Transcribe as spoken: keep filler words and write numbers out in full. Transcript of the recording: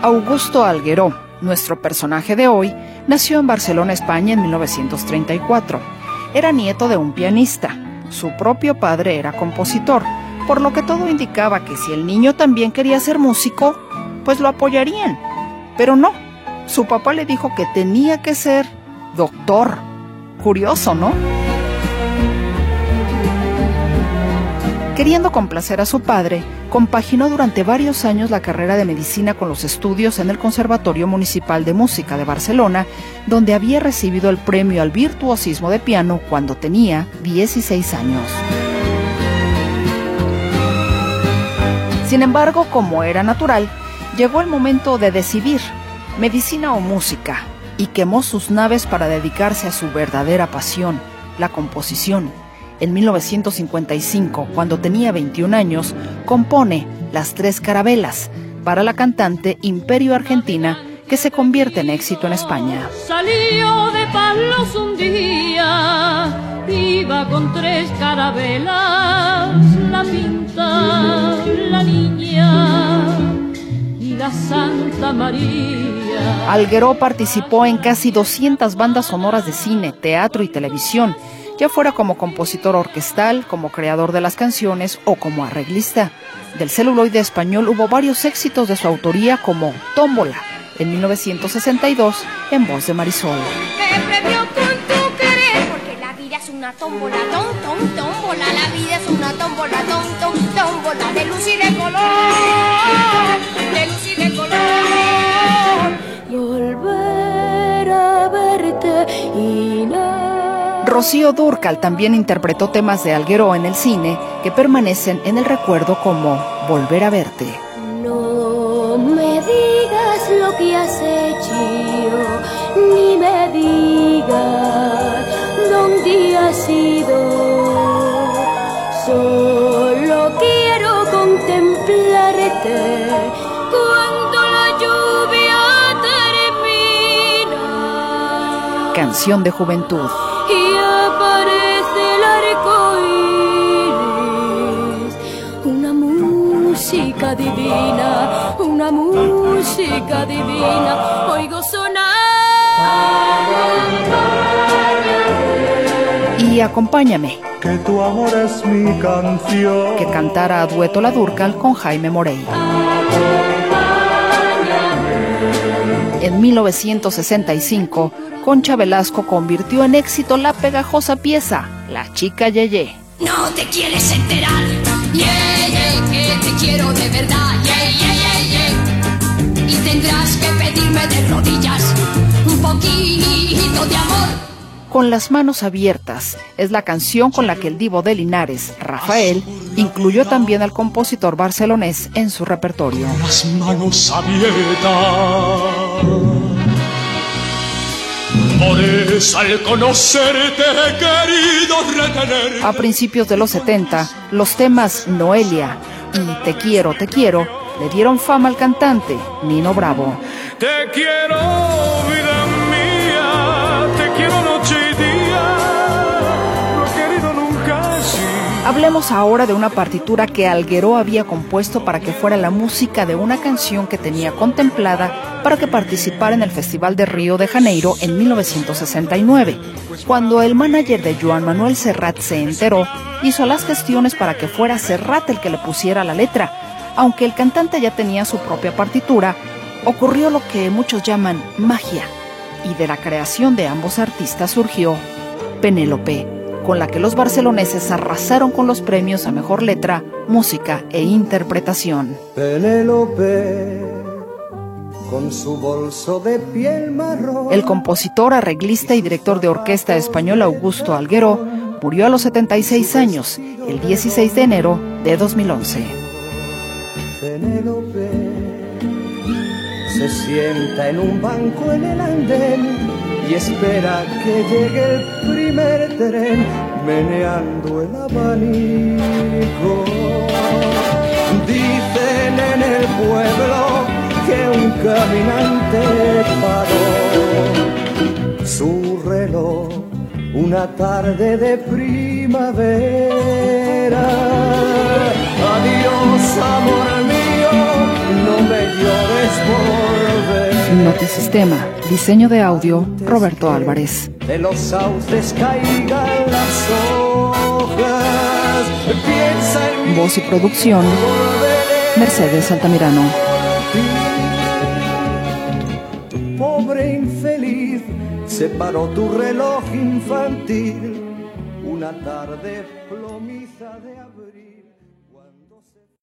Augusto Algueró, nuestro personaje de hoy, nació en Barcelona, España en mil novecientos treinta y cuatro. Era nieto de un pianista. Su propio padre era compositor, por lo que todo indicaba que si el niño también quería ser músico, pues lo apoyarían. Pero no, su papá le dijo que tenía que ser doctor. Curioso, ¿no? Queriendo complacer a su padre, compaginó durante varios años la carrera de medicina con los estudios en el Conservatorio Municipal de Música de Barcelona, donde había recibido el premio al virtuosismo de piano cuando tenía dieciséis años. Sin embargo, como era natural, llegó el momento de decidir, medicina o música, y quemó sus naves para dedicarse a su verdadera pasión, la composición. En mil novecientos cincuenta y cinco, cuando tenía veintiún años, compone Las Tres Carabelas para la cantante Imperio Argentina, que se convierte en éxito en España. Salió de Palos un día, iba con tres carabelas, la Pinta, la Niña y la Santa María. Algueró participó en casi doscientas bandas sonoras de cine, teatro y televisión, ya fuera como compositor orquestal, como creador de las canciones o como arreglista. Del celuloide español hubo varios éxitos de su autoría, como Tómbola, en mil novecientos sesenta y dos, en voz de Marisol. Me premió con tu querer, porque la vida es una tómbola, tom, tom, tómbola, la vida es una tómbola, tom, tom, tómbola, de luz y de color, de luz y de color. Volver a verte y no... Rocío Dúrcal también interpretó temas de Algueró en el cine que permanecen en el recuerdo como Volver a verte. No me digas lo que has hecho, ni me digas dónde has ido. Solo quiero contemplarte cuando la lluvia termina. Canción de juventud. Y aparece el arco iris, una música divina, una música divina, oigo sonar. Y Acompáñame, que tu amor es mi canción, que cantara a dueto la Dúrcal con Jaime Morey. En mil novecientos sesenta y cinco, Concha Velasco convirtió en éxito la pegajosa pieza La Chica Yeye. No te quieres enterar, yeah, yeah, que te quiero de verdad, yeah, yeah, yeah, yeah. Y tendrás que pedirme de rodillas un poquito de amor. Con las manos abiertas es la canción con la que el divo de Linares, Rafael, incluyó también al compositor barcelonés en su repertorio. Las manos abiertas. Por eso al conocerte he querido retener. A principios de los setenta, los temas Noelia y Te quiero, te quiero le dieron fama al cantante Nino Bravo. Te quiero, vida mía, te quiero noche y día, no he querido nunca así. Hablemos ahora de una partitura que Algueró había compuesto para que fuera la música de una canción que tenía contemplada para que participara en el Festival de Río de Janeiro en mil novecientos sesenta y nueve. Cuando el manager de Joan Manuel Serrat se enteró, hizo las gestiones para que fuera Serrat el que le pusiera la letra. Aunque el cantante ya tenía su propia partitura, ocurrió lo que muchos llaman magia, y de la creación de ambos artistas surgió Penélope, con la que los barceloneses arrasaron con los premios a Mejor Letra, Música e Interpretación. Penélope, con su bolso de piel marrón. El compositor, arreglista y director de orquesta español Augusto Algueró murió a los setenta y seis años, el dieciséis de enero de dos mil once. Penélope se sienta en un banco en el andén y espera que llegue el primer tren, meneando el abanico. Dicen en el pueblo que un caminante paró su reloj una tarde de primavera. Adiós, amor mío, no me llores por Notisistema, diseño de audio, Roberto Álvarez. De los sauces caigan las hojas. Piensa en mí. Voz y producción, Mercedes Altamirano. Pobre infeliz, se paró tu reloj infantil una tarde plomiza de abril.